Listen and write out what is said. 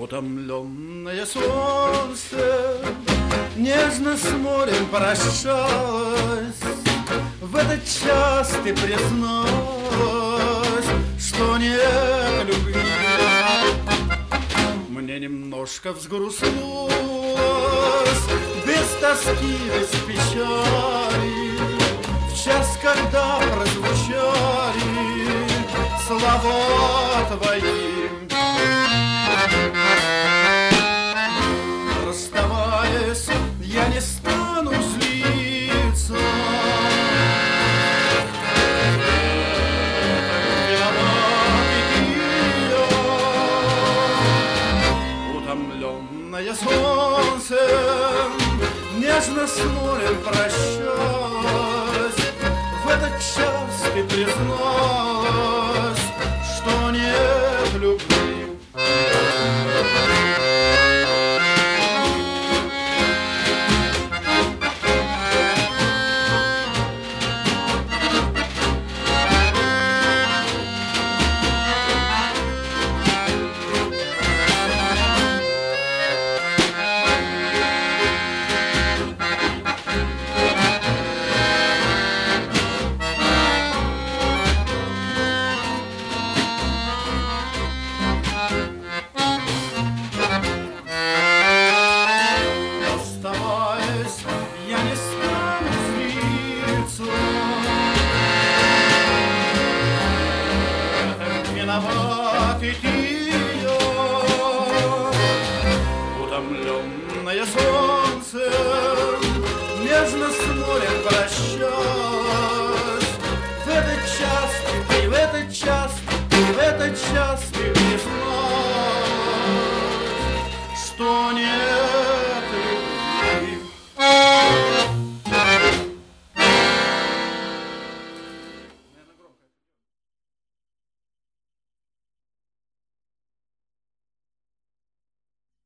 Утомленное солнце нежно с морем прощалось. В этот час ты призналась, что нет любви. Мне немножко взгрустнулось, без тоски, без печали, в час, когда прозвучали слова твои. Расставаясь, я не стану злиться. Утомленное солнце нежно с морем прощалось. В этот час ты призналась,